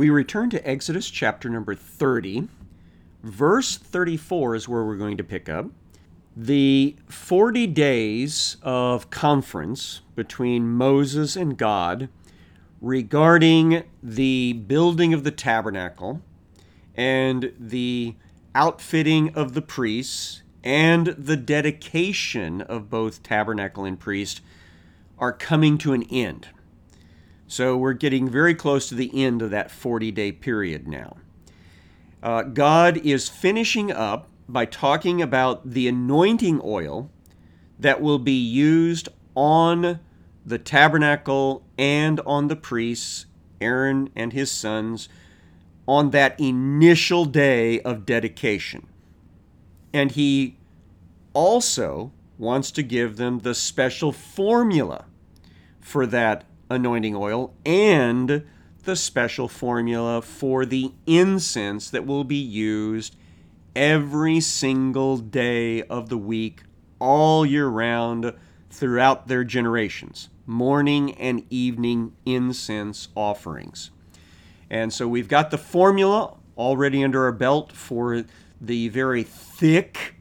We return to Exodus chapter number 30. Verse 34 is where we're going to pick up. The 40 days of conference between Moses and God regarding the building of the tabernacle and the outfitting of the priests and the dedication of both tabernacle and priest are coming to an end. So we're getting very close to the end of that 40-day period now. God is finishing up by talking about the anointing oil that will be used on the tabernacle and on the priests, Aaron and his sons, on that initial day of dedication. And he also wants to give them the special formula for that anointing oil and the special formula for the incense that will be used every single day of the week, all year round, throughout their generations. Morning and evening incense offerings. And so we've got the formula already under our belt for the very thick,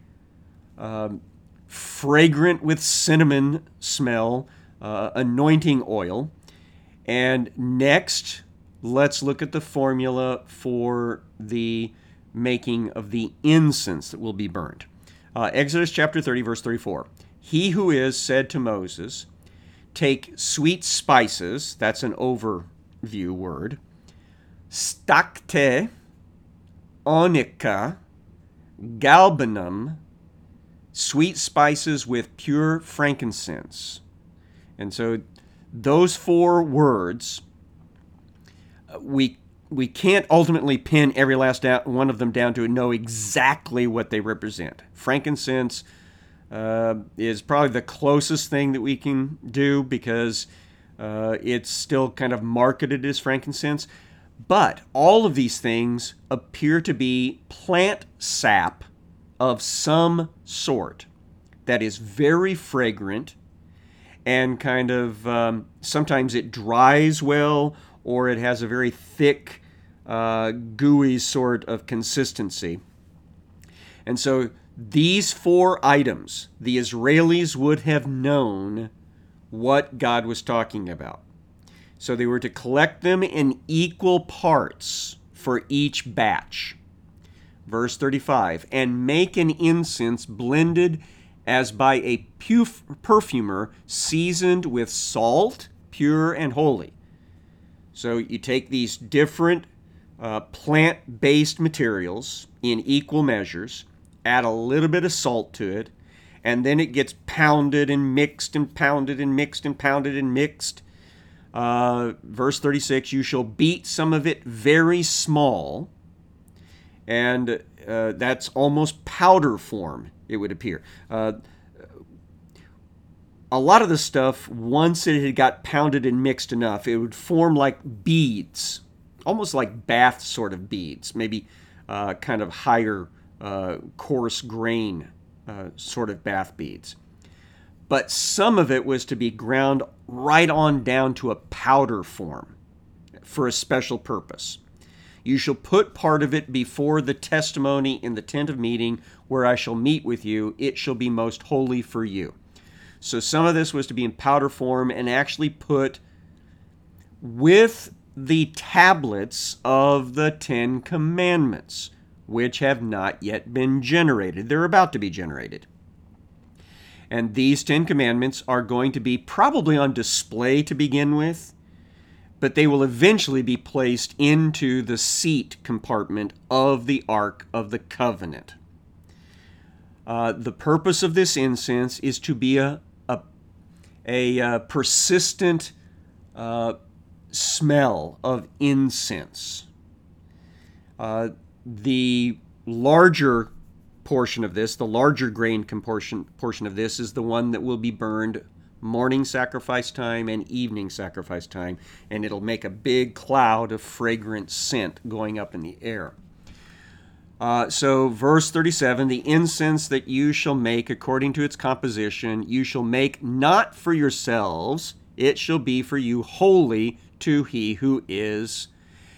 fragrant with cinnamon smell, anointing oil. And next, let's look at the formula for the making of the incense that will be burned. Exodus chapter 30, verse 34. He who is said to Moses, take sweet spices, that's an overview word, stakte, onycha, galbanum, sweet spices with pure frankincense. And so those four words, we can't ultimately pin every last one of them down to know exactly what they represent. Frankincense is probably the closest thing that we can do because it's still kind of marketed as frankincense. But all of these things appear to be plant sap of some sort that is very fragrant and kind of sometimes it dries well, or it has a very thick, gooey sort of consistency. And so these four items, the Israelis would have known what God was talking about. So they were to collect them in equal parts for each batch. Verse 35, and make an incense blended as by a perfumer, seasoned with salt, pure and holy. So you take these different plant-based materials in equal measures, add a little bit of salt to it, and then it gets pounded and mixed and pounded and mixed and pounded and mixed. Verse 36, you shall beat some of it very small, and that's almost powder form, it would appear. A lot of the stuff, once it had got pounded and mixed enough, it would form like beads, almost like bath sort of beads, maybe kind of higher, coarse grain sort of bath beads. But some of it was to be ground right on down to a powder form for a special purpose. You shall put part of it before the testimony in the tent of meeting where I shall meet with you. It shall be most holy for you. So some of this was to be in powder form and actually put with the tablets of the Ten Commandments, which have not yet been generated. They're about to be generated. And these 10 commandments are going to be probably on display to begin with, but they will eventually be placed into the seat compartment of the Ark of the Covenant. The purpose of this incense is to be a persistent smell of incense. The larger portion of this, the larger grain portion of this, is the one that will be burned morning sacrifice time and evening sacrifice time, and it'll make a big cloud of fragrant scent going up in the air. So verse 37, the incense that you shall make according to its composition, you shall make not for yourselves, it shall be for you holy to he who is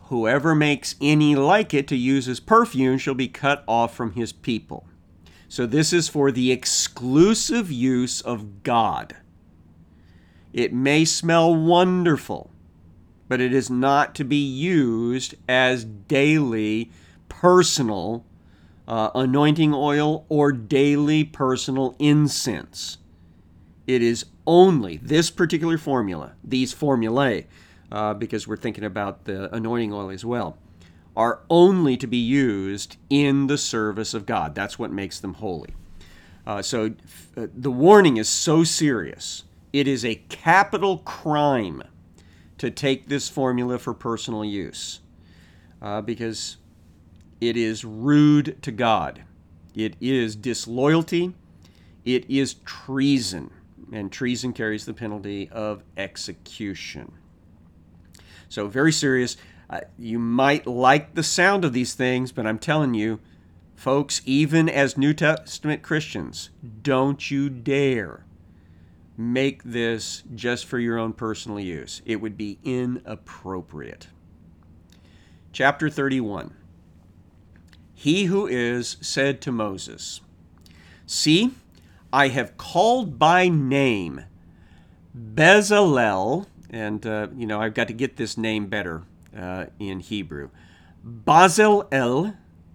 whoever makes any like it to use as perfume shall be cut off from his people. So this is for the exclusive use of God. It may smell wonderful, but it is not to be used as daily personal anointing oil or daily personal incense. It is only this particular formula, these formulae, because we're thinking about the anointing oil as well, are only to be used in the service of God. That's what makes them holy. So the warning is so serious. It is a capital crime to take this formula for personal use because it is rude to God. It is disloyalty. It is treason. And treason carries the penalty of execution. So very serious. You might like the sound of these things, but I'm telling you, folks, even as New Testament Christians, don't you dare make this just for your own personal use. It would be inappropriate. Chapter 31. He who is said to Moses, "See, I have called by name Bezalel," and I've got to get this name better in Hebrew. Bezalel,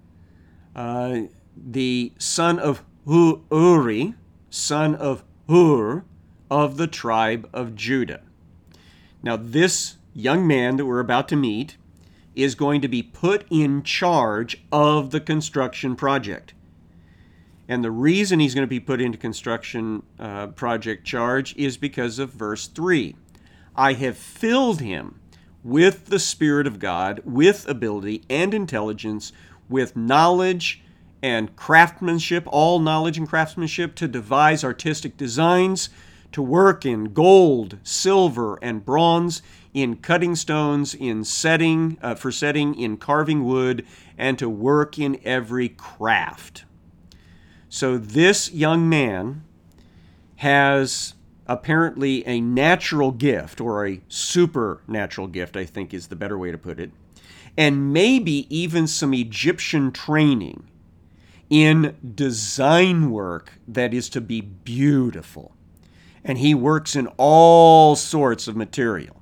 the son of Uri, son of Hur, of the tribe of Judah. Now, this young man that we're about to meet is going to be put in charge of the construction project. And the reason he's going to be put into construction project charge is because of verse 3. I have filled him with the Spirit of God, with ability and intelligence, with knowledge and craftsmanship, all knowledge and craftsmanship, to devise artistic designs, to work in gold, silver, and bronze, in cutting stones, in setting, in carving wood, and to work in every craft. So this young man has apparently a natural gift, or a supernatural gift, I think is the better way to put it, and maybe even some Egyptian training in design work that is to be beautiful. And he works in all sorts of material.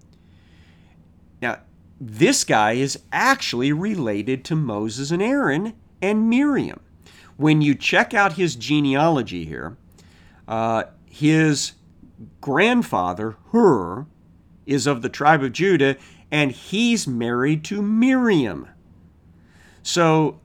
Now, this guy is actually related to Moses and Aaron and Miriam. When you check out his genealogy here, his grandfather, Hur, is of the tribe of Judah, and he's married to Miriam. So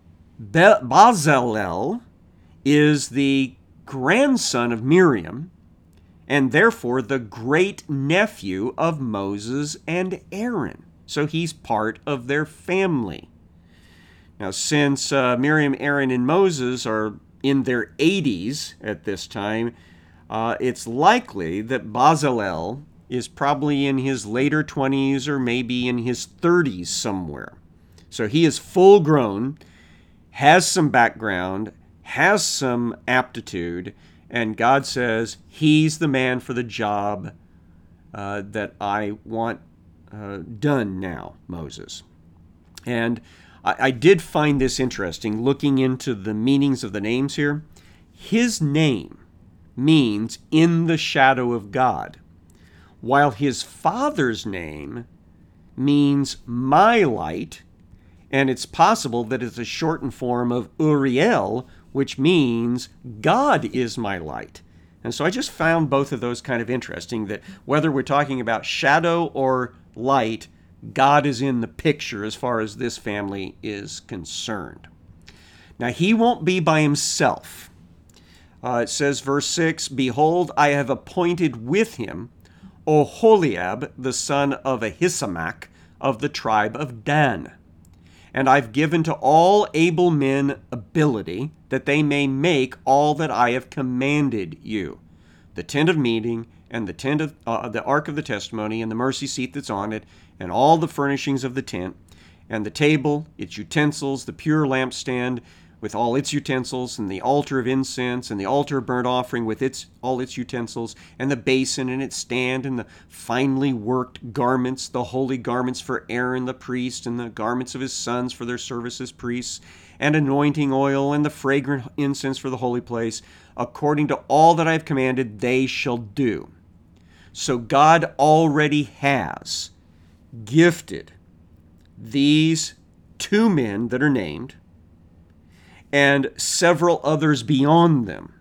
Bezalel is the grandson of Miriam, and therefore the great nephew of Moses and Aaron. So he's part of their family. Now, since Miriam, Aaron, and Moses are in their 80s at this time, it's likely that Bezalel is probably in his later 20s or maybe in his 30s somewhere. So he is full grown, has some background, has some aptitude, and God says, he's the man for the job that I want done now, Moses. And I did find this interesting, looking into the meanings of the names here. His name means in the shadow of God, while his father's name means my light, and it's possible that it's a shortened form of Uriel, which means God is my light. And so I just found both of those kind of interesting, that whether we're talking about shadow or light, God is in the picture as far as this family is concerned. Now, he won't be by himself. It says, verse 6, "Behold, I have appointed with him Oholiab, the son of Ahisamach, of the tribe of Dan. And I've given to all able men ability, that they may make all that I have commanded you. The tent of meeting, and the tent of the ark of the testimony, and the mercy seat that's on it, and all the furnishings of the tent, and the table, its utensils, the pure lampstand, with all its utensils, and the altar of incense, and the altar of burnt offering with all its utensils, and the basin and its stand, and the finely worked garments, the holy garments for Aaron the priest, and the garments of his sons for their service as priests, and anointing oil, and the fragrant incense for the holy place, according to all that I have commanded, they shall do. So God already has gifted these 2 men that are named, and several others beyond them,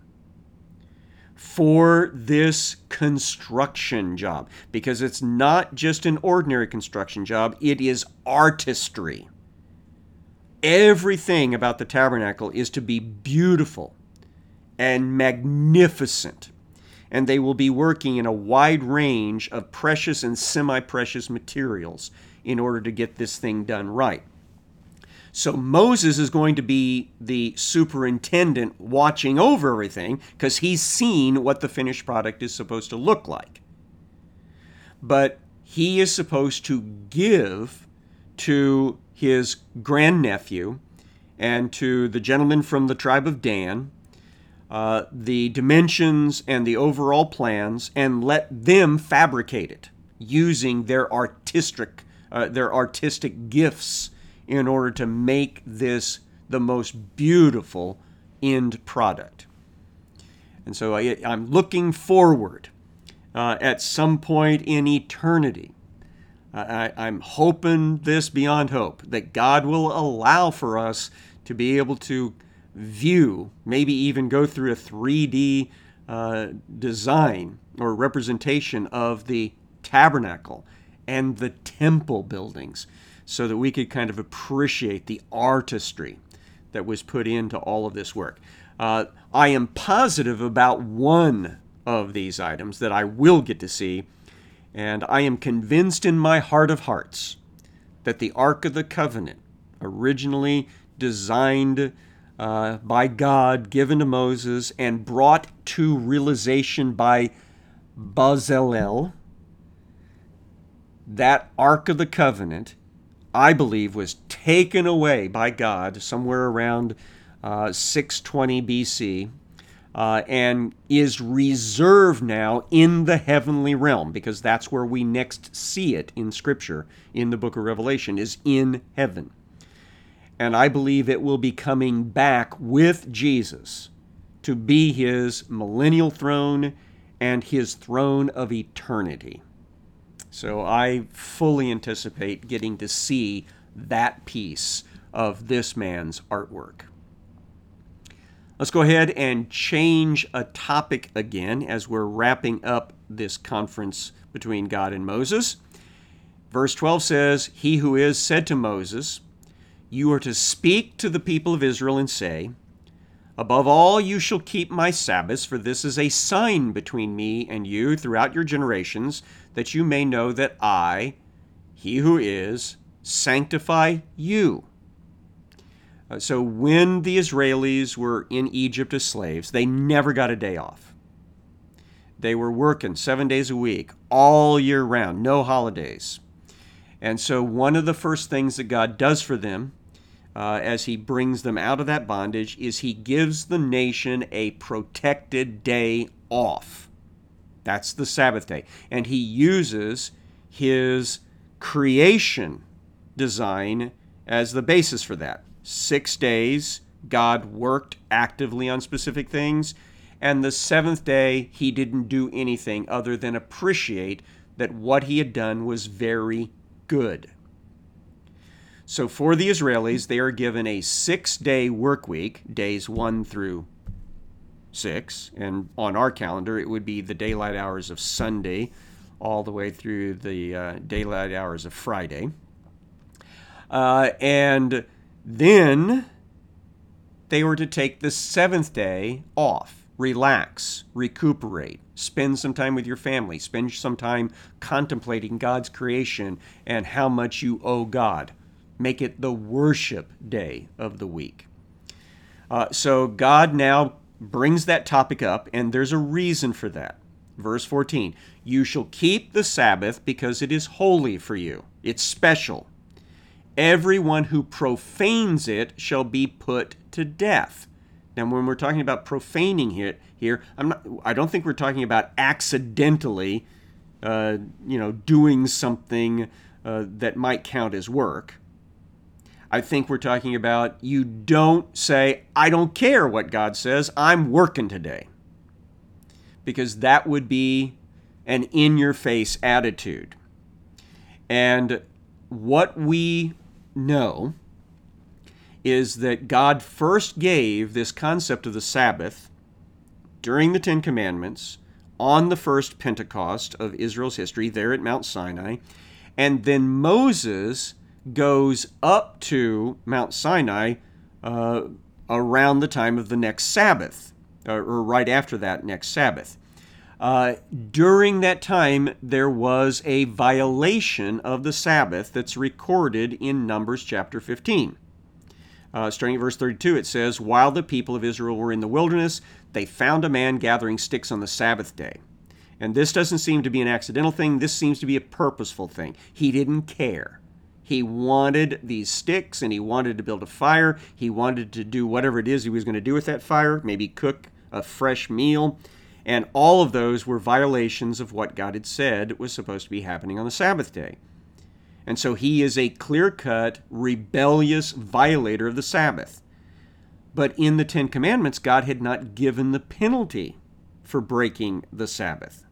for this construction job. Because it's not just an ordinary construction job, it is artistry. Everything about the tabernacle is to be beautiful and magnificent. And they will be working in a wide range of precious and semi-precious materials in order to get this thing done right. So Moses is going to be the superintendent watching over everything because he's seen what the finished product is supposed to look like. But he is supposed to give to his grandnephew and to the gentleman from the tribe of Dan the dimensions and the overall plans and let them fabricate it using their artistic gifts in order to make this the most beautiful end product. And so I'm looking forward at some point in eternity. I'm hoping this beyond hope, that God will allow for us to be able to view, maybe even go through a 3D design or representation of the tabernacle and the temple buildings, so that we could kind of appreciate the artistry that was put into all of this work. I am positive about one of these items that I will get to see, and I am convinced in my heart of hearts that the Ark of the Covenant, originally designed by God, given to Moses, and brought to realization by Bezalel, that Ark of the Covenant, I believe, was taken away by God somewhere around 620 BC and is reserved now in the heavenly realm, because that's where we next see it in Scripture, in the book of Revelation, is in heaven. And I believe it will be coming back with Jesus to be his millennial throne and his throne of eternity. So I fully anticipate getting to see that piece of this man's artwork. Let's go ahead and change a topic again as we're wrapping up this conference between God and Moses. Verse 12 says, "He who is said to Moses, 'You are to speak to the people of Israel and say, above all you shall keep my Sabbaths, for this is a sign between me and you throughout your generations, that you may know that I, he who is, sanctify you.'" So when the Israelis were in Egypt as slaves, they never got a day off. They were working 7 days a week, all year round, no holidays. And so one of the first things that God does for them as he brings them out of that bondage is he gives the nation a protected day off. That's the Sabbath day. And he uses his creation design as the basis for that. 6 days, God worked actively on specific things, and the 7th day, he didn't do anything other than appreciate that what he had done was very good. So for the Israelis, they are given a 6-day work week, days 1 through 6, and on our calendar, it would be the daylight hours of Sunday all the way through the daylight hours of Friday. And then they were to take the 7th day off, relax, recuperate, spend some time with your family, spend some time contemplating God's creation and how much you owe God. Make it the worship day of the week. So God now brings that topic up, and there's a reason for that. Verse 14, "You shall keep the Sabbath because it is holy for you." It's special. everyone who profanes it shall be put to death. Now, when we're talking about profaning here, I don't think we're talking about accidentally, doing something that might count as work. I think we're talking about you don't say, I don't care what God says, I'm working today. Because that would be an in-your-face attitude. And what we know is that God first gave this concept of the Sabbath during the Ten Commandments on the first Pentecost of Israel's history there at Mount Sinai. And then Moses goes up to Mount Sinai around the time of the next Sabbath, or right after that next Sabbath. During that time, there was a violation of the Sabbath that's recorded in Numbers chapter 15. Starting at verse 32, it says, "While the people of Israel were in the wilderness, they found a man gathering sticks on the Sabbath day." And this doesn't seem to be an accidental thing. This seems to be a purposeful thing. He didn't care. He wanted these sticks, and he wanted to build a fire. He wanted to do whatever it is he was going to do with that fire, maybe cook a fresh meal. And all of those were violations of what God had said was supposed to be happening on the Sabbath day. And so he is a clear-cut, rebellious violator of the Sabbath. But in the Ten Commandments, God had not given the penalty for breaking the Sabbath.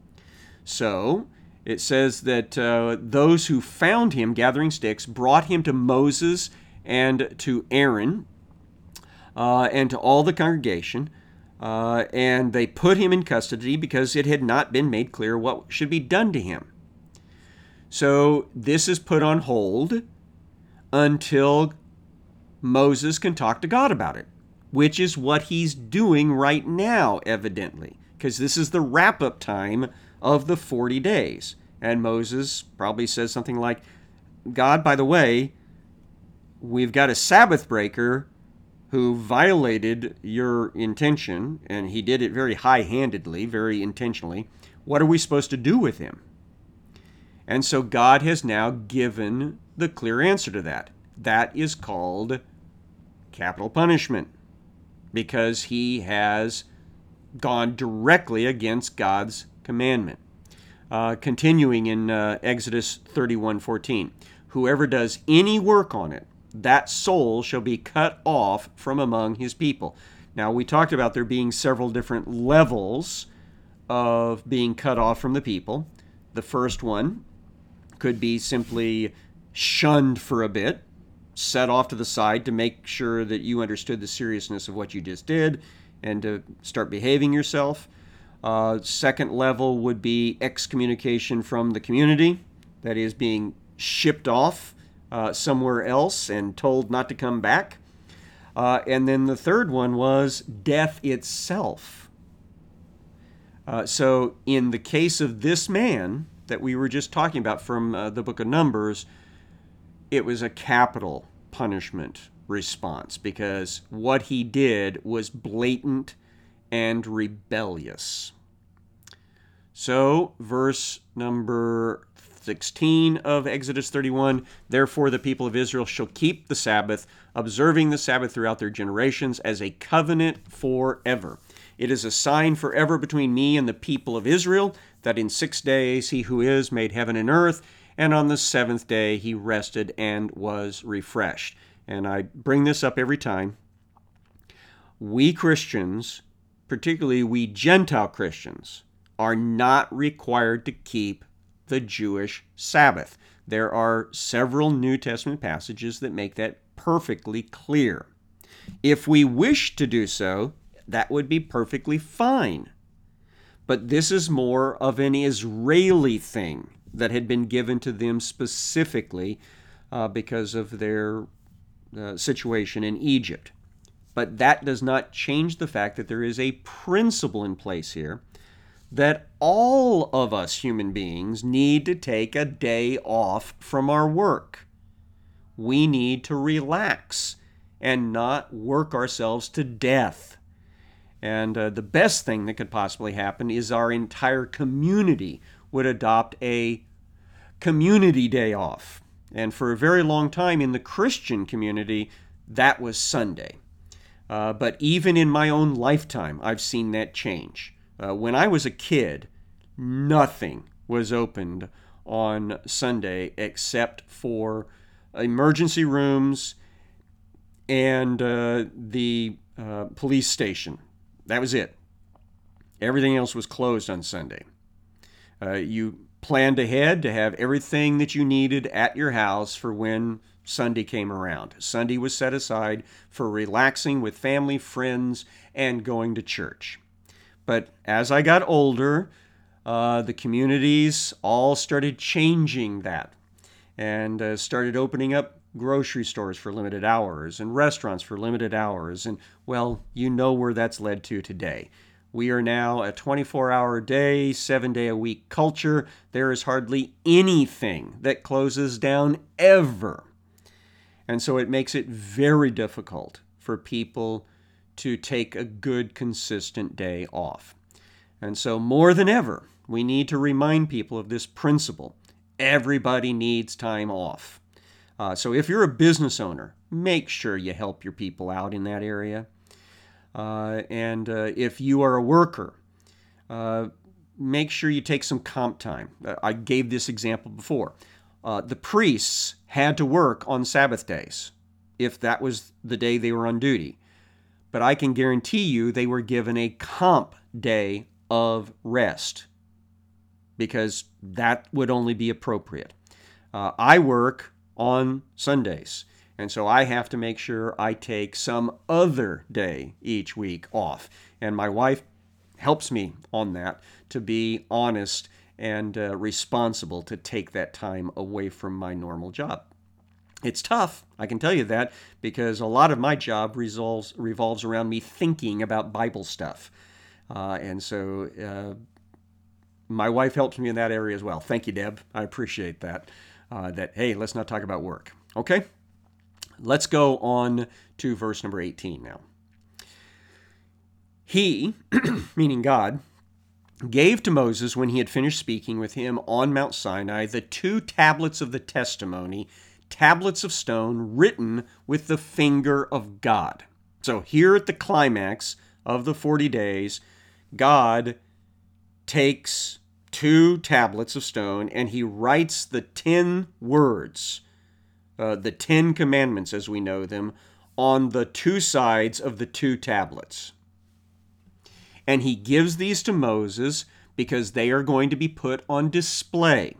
So it says that those who found him gathering sticks brought him to Moses and to Aaron and to all the congregation, and they put him in custody because it had not been made clear what should be done to him. So this is put on hold until Moses can talk to God about it, which is what he's doing right now, evidently, because this is the wrap-up time of the 40 days. And Moses probably says something like, God, by the way, we've got a Sabbath breaker who violated your intention, and he did it very high-handedly, very intentionally. What are we supposed to do with him? And so God has now given the clear answer to that. That is called capital punishment, because he has gone directly against God's commandment. Continuing in Exodus 31:14, "Whoever does any work on it, that soul shall be cut off from among his people." Now, we talked about there being several different levels of being cut off from the people. The first one could be simply shunned for a bit, set off to the side to make sure that you understood the seriousness of what you just did and to start behaving yourself. Second level would be excommunication from the community, that is, being shipped off somewhere else and told not to come back. And then the third one was death itself. So in the case of this man that we were just talking about from the book of Numbers, it was a capital punishment response because what he did was blatant and rebellious. So, verse number 16 of Exodus 31, "Therefore the people of Israel shall keep the Sabbath, observing the Sabbath throughout their generations as a covenant forever. It is a sign forever between me and the people of Israel, that in 6 days he who is made heaven and earth, and on the seventh day he rested and was refreshed." And I bring this up every time. We Christians, particularly we Gentile Christians, are not required to keep the Jewish Sabbath. There are several New Testament passages that make that perfectly clear. If we wish to do so, that would be perfectly fine. But this is more of an Israeli thing that had been given to them specifically because of their situation in Egypt. But that does not change the fact that there is a principle in place here that all of us human beings need to take a day off from our work. We need to relax and not work ourselves to death. And the best thing that could possibly happen is our entire community would adopt a community day off. And for a very long time in the Christian community, that was Sunday. But even in my own lifetime, I've seen that change. When I was a kid, nothing was opened on Sunday except for emergency rooms and the police station. That was it. Everything else was closed on Sunday. You planned ahead to have everything that you needed at your house for when Sunday came around. Sunday was set aside for relaxing with family, friends, and going to church. But as I got older, the communities all started changing that and started opening up grocery stores for limited hours and restaurants for limited hours. And, well, you know where that's led to today. We are now a 24-hour day, 7-day-a-week culture. There is hardly anything that closes down ever. And so it makes it very difficult for people to take a good, consistent day off. And so more than ever, we need to remind people of this principle. Everybody needs time off. So if you're a business owner, make sure you help your people out in that area. And if you are a worker, make sure you take some comp time. I gave this example before. The priests had to work on Sabbath days if that was the day they were on duty. But I can guarantee you they were given a comp day of rest because that would only be appropriate. I work on Sundays. And so I have to make sure I take some other day each week off. And my wife helps me on that to be honest and responsible to take that time away from my normal job. It's tough, I can tell you that, because a lot of my job revolves around me thinking about Bible stuff. And so my wife helps me in that area as well. Thank you, Deb. I appreciate that. Hey, let's not talk about work. Okay? Let's go on to verse number 18 now. He, meaning God, gave to Moses, when he had finished speaking with him on Mount Sinai, the 2 tablets of the testimony, tablets of stone written with the finger of God. So here at the climax of the 40 days, God takes 2 tablets of stone and he writes the 10 words, the 10 commandments as we know them, on the 2 sides of the 2 tablets. And he gives these to Moses because they are going to be put on display.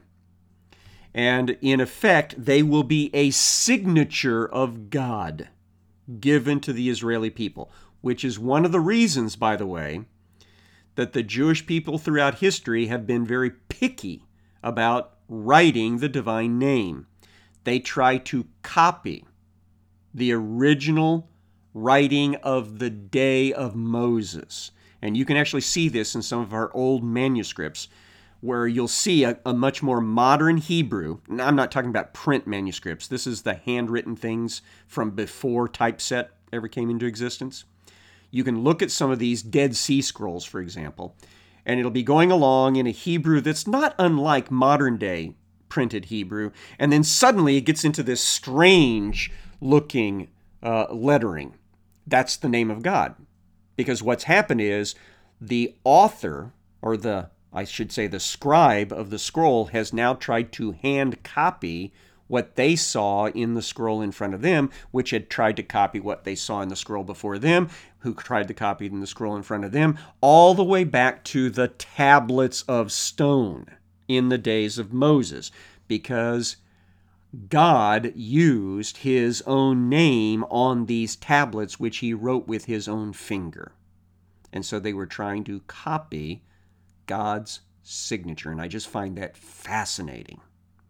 And in effect, they will be a signature of God given to the Israeli people, which is one of the reasons, by the way, that the Jewish people throughout history have been very picky about writing the divine name. They try to copy the original writing of the day of Moses. And you can actually see this in some of our old manuscripts where you'll see a much more modern Hebrew. Now, I'm not talking about print manuscripts. This is the handwritten things from before typeset ever came into existence. You can look at some of these Dead Sea Scrolls, for example, and it'll be going along in a Hebrew that's not unlike modern day printed Hebrew, and then suddenly it gets into this strange looking lettering. That's the name of God. Because what's happened is the author, or the scribe of the scroll, has now tried to hand copy what they saw in the scroll in front of them, which had tried to copy what they saw in the scroll before them, who tried to copy in the scroll in front of them, all the way back to the tablets of stone in the days of Moses, because God used his own name on these tablets, which he wrote with his own finger. And so they were trying to copy God's signature, and I just find that fascinating.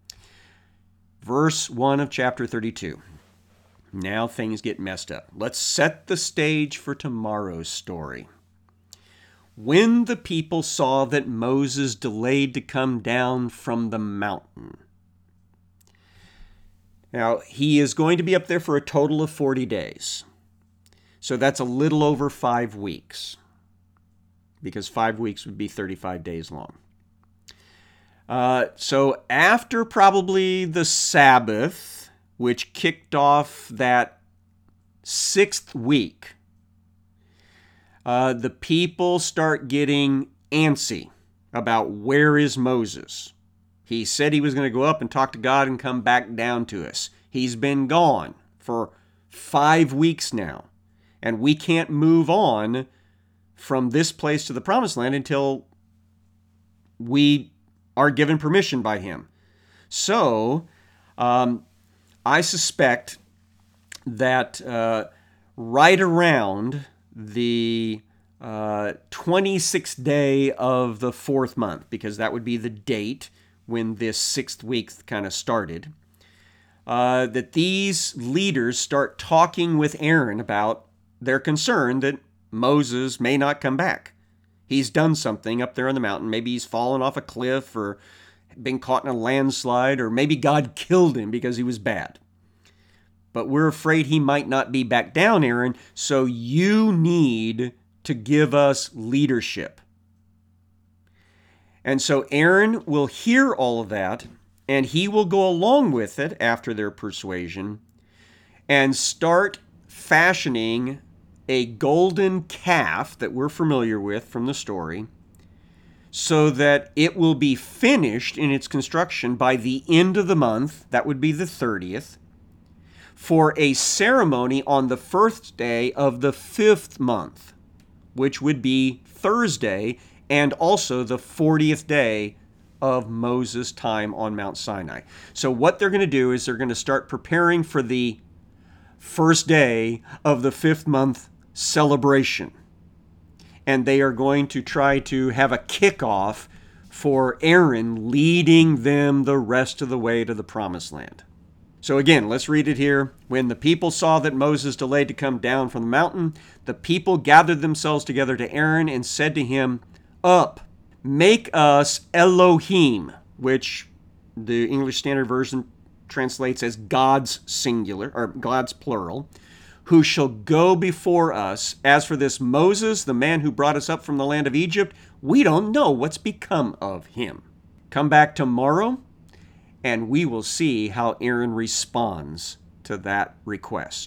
Verse 1 of chapter 32. Now things get messed up. Let's set the stage for tomorrow's story. When the people saw that Moses delayed to come down from the mountain. Now, he is going to be up there for a total of 40 days. So that's a little over 5 weeks, because 5 weeks would be 35 days long. So after probably the Sabbath, which kicked off that 6th week, the people start getting antsy about where is Moses. He said he was going to go up and talk to God and come back down to us. He's been gone for 5 weeks now, and we can't move on from this place to the Promised Land until we are given permission by him. So I suspect that right around the 26th day of the 4th month, because that would be the date when this 6th week kind of started, that these leaders start talking with Aaron about their concern that Moses may not come back. He's done something up there on the mountain. Maybe he's fallen off a cliff or been caught in a landslide, or maybe God killed him because he was bad. But we're afraid he might not be back down, Aaron, so you need to give us leadership. And so Aaron will hear all of that, and he will go along with it after their persuasion and start fashioning a golden calf that we're familiar with from the story, so that it will be finished in its construction by the end of the month, that would be the 30th, for a ceremony on the first day of the 5th month, which would be Thursday, and also the 40th day of Moses' time on Mount Sinai. So what they're going to do is they're going to start preparing for the first day of the 5th month celebration. And they are going to try to have a kickoff for Aaron leading them the rest of the way to the Promised Land. So again, let's read it here. When the people saw that Moses delayed to come down from the mountain, the people gathered themselves together to Aaron and said to him, "Up, make us Elohim," which the English Standard Version translates as God's singular, or God's plural, "who shall go before us. As for this Moses, the man who brought us up from the land of Egypt, we don't know what's become of him." Come back tomorrow, and we will see how Aaron responds to that request.